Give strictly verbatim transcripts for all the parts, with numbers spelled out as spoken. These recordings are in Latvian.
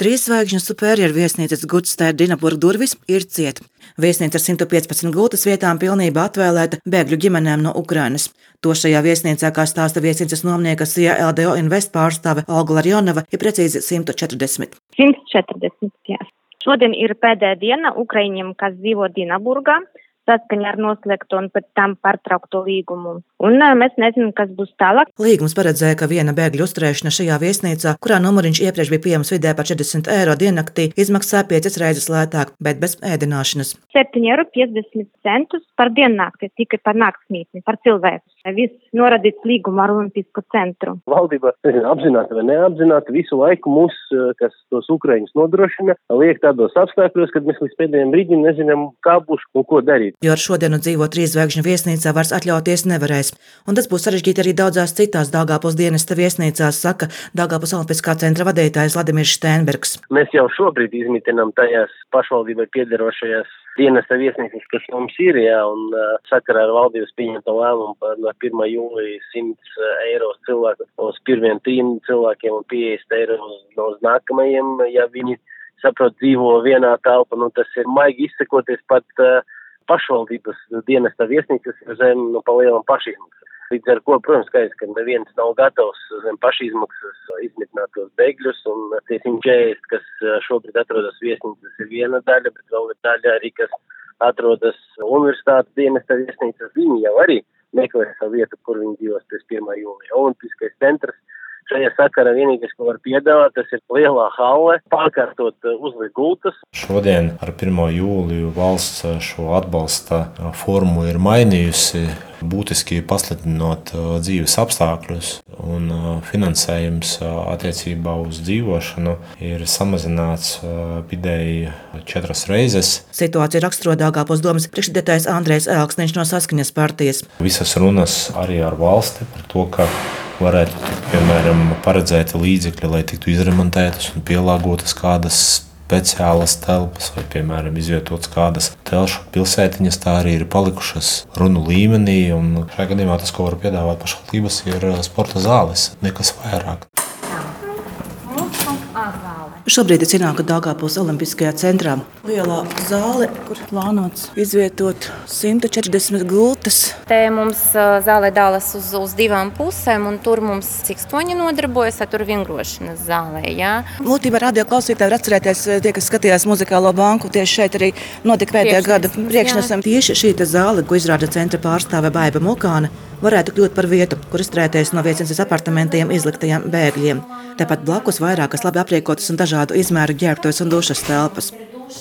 Trīs zvaigžņu supērieru viesnīcas Gudstēra Dinaburg durvis ir ciet. Viesnīca ar simt piecpadsmit gultas vietām pilnībā atvēlēta bēgļu ģimenēm no Ukrainas. To šajā viesnīcā, kā stāsta viesnīcas nomnieka S I A L D O Invest pārstāve Olga Larionova, ir precīzi simt četrdesmit. simt četrdesmit, jā. Šodien ir pēdējā diena Ukraiņiem, kas dzīvo Dinaburgā, saskaņā ar noslēgto un pēc tam pārtraukto līgumu. Un mēs nezinām, kas būs tālāk. Līgums paredzēja, ka viena bēgļu uzturēšana šajā viesnīcā, kurā numuriņš iepriekš bija pieejams vidē par četrdesmit eiro diennaktī, izmaksā piecas reizes lētāk, bet bez ēdināšanas. septiņi eiro piecdesmit centus par diennakti, tikai par naktsmītni, par cilvēku. Viss noradīts līguma ar Olimpisko centru. Valdība apzināti vai neapzināti visu laiku mūs, kas tos Ukraiņus nodrošina, liek tādos apstākļos, kad mēs līdz pēdējiem brīdim nezinām, kā būs un ko darīt. Jo ar šodienu dzīvo trīs zvaigžņu viesnīcā vairs atļauties nevarēs. Un tas būs sarežģīti arī daudzās citās Daugavpils dienesta viesnīcās, saka Daugavpils Olimpiskā centra vadītājs Vladimirs Šteinbergs. Mēs jau šobrīd izmitinām tajās pašvaldībai piederošajās dienesta viesnīcas, kas mums ir, jā, un uh, sakarā ar valdības pieņemto lēmumu par no pirmā jūlija simts eiro cilvēku uz pirmiem trim cilvēkiem un piecdesmit eiro uz, uz nākamajiem, ja viņi saprot dzīvo vienā telpa, nu tas ir maigi izsakoties pat uh, pašvaldības dienesta viesnīcas zem nu, pa lielam pašizmaksas. Līdz ar ko, protams, skaidrs, ka neviens nav gatavs zem pašizmaksas izmitināt tos bēgļus, un tie simt četrdesmit, kas šobrīd atrodas viesnīcas, ir viena daļa, bet vēl ir daļa arī, kas atrodas universitātes dienesta viesnīcas. Viņi jau arī meklē savu vietu, kur viņi dzīvos pēc pirmā jūlija. Olimpiskais centrs šajā sakarā vienīgais, ko var piedāvāt, tas ir lielā halle, pārkārtot uzlikt gultas. Šodien ar pirmo jūliju valsts šo atbalsta formu ir mainījusi, būtiski pasliktinot dzīves apstākļus, un finansējums attiecībā uz dzīvošanu ir samazināts vidēji četras reizes. Situācija raksturo Daugavpils domas priekšsēdētājs Andrejs Elksniņš no Saskaņas partijas. Visas runas arī ar valsti par to, ka varētu, piemēram, paredzēt līdzekļi, lai tiktu izremontētas un pielāgotas kādas speciālas telpas vai, piemēram, izvietotas kādas telšu pilsētiņas, tā arī ir palikušas runu līmenī, un šajā gadījumā tas, ko var piedāvāt pašvaldības, ir sporta zāles, nekas vairāk. Šobrīd es ienāku Daugavpils Olimpiskajā centrā. Lielā zāle, kur plānots izvietot simt četrdesmit gultas. Te mums zāle dalas uz, uz divām pusēm, un tur mums cikstoņi nodarbojas, tur vingrošanas zālē. Jā. Būtībā radio klausītāji var atcerēties, tie, kas skatījās Muzikālo banku, tieši šeit arī notika pēdējā gada priekšnesam. Tieši šī zāle, ko izrāda centra pārstāve Baiba Mukāne, varētu kļūt par vietu, kur izturēties no viesnīcas apartamentiem izliktajiem bēgļiem. Tāpat blakus vairākas labi aprīkotas un dažādu izmēru ģērbtuves un dušas telpas.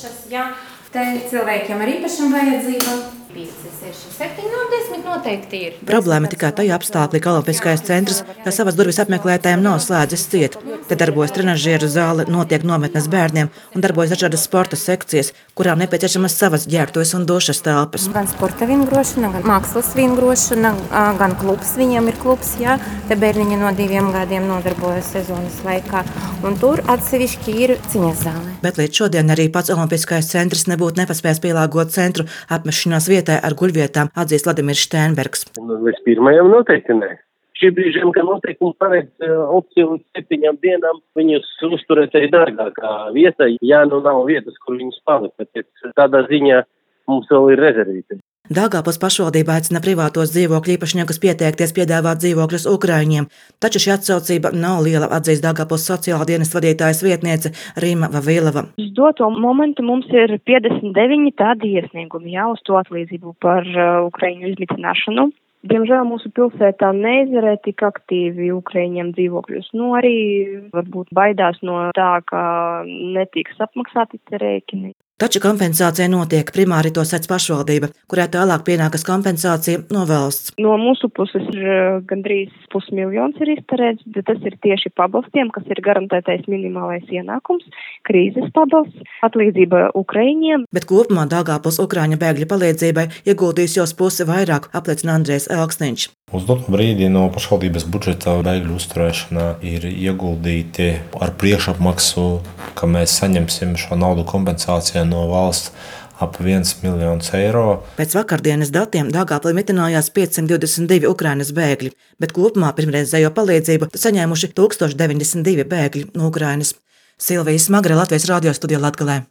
Te cilvēkiem ar īpašām vajadzībām pieci, seši, septiņi, no desmit noteikti ir. Problēma tikai tajā apstākļā, ka Olimpiskais centrs, kā savas durvis apmeklētājiem, nav slēdzis ciet. Te darbojas trenažieru zāle, notiek nometnes bērniem un darbojas dažādas sporta sekcijas, kurām nepieciešamas savas ģērbtuves un dušas telpas. Gan sporta vingrošana, gan mākslas vingrošana, gan klubs, viņiem ir klubs, jā. Te bērniņi no diviem gadiem nodarbojas sezonas laikā, un tur atsevišķi ir ciņas zāle. Bet līdz šodien arī pats Olimpiskais centrs nebūtu nepaspējis pielāgot centru apmešanās vietai ar guļvietām, atzīst Vladimirs Šteinbergs. Līdz pirmajam noteikti ne. Šī brīžiem, ka noteikumi paredz opciju līdz septiņām dienām, viņus uzturēt arī dārgākā vieta, ja nu nav vietas, kur viņus palikt, bet tādā ziņā mums vēl ir rezervīti. Daugavpils pašvaldība aicina privātos dzīvokļu īpašniekus pieteikties piedāvāt dzīvokļus Ukraiņiem, taču šī atsaucība nav liela, atzīst Daugavpils sociālā dienesta vadītājas vietniece Rima Vavilova. Uz doto momentu mums ir piecdesmit deviņi tādi iesniegumi, jā, uz to atlīdzību par uh, Ukraiņu izmitināšanu. Diemžēl mūsu pilsētā neizvarē tik aktīvi Ukraiņiem dzīvokļus. Nu, arī varbūt baidās no tā, ka netiks apmaksāti tie rēķini. Taču kompensācija notiek, primāri to sēc pašvaldība, kurā tālāk pienākas kompensācija no valsts. No mūsu puses ir gandrīz pusmiljons ir izterēts, bet tas ir tieši pabalstiem, kas ir garantētais minimālais ienākums, krīzes pabalsts, atlīdzība Ukraiņiem. Bet kopumā Daugavpils Ukraiņu bēgļu palīdzībai ieguldījis jau pusi vairāk, apliecina Andrejs Elksniņš. Uz doto brīdi no pašvaldības budžeta bēgļu uzturēšanā ir ieguldīti ar priekšapmaksu, ka mēs saņemsim šo naudu kompensācijā no valsts ap viens miljons eiro. Pēc vakardienas datiem Daugavpilī mitinājās piecsimt divdesmit divi Ukrainas bēgļi, bet kopumā pirmreizējo palīdzību saņēmuši tūkstoš deviņdesmit divi bēgļi no Ukrainas. Silvija Smagre, Latvijas radio studijā Latgalē.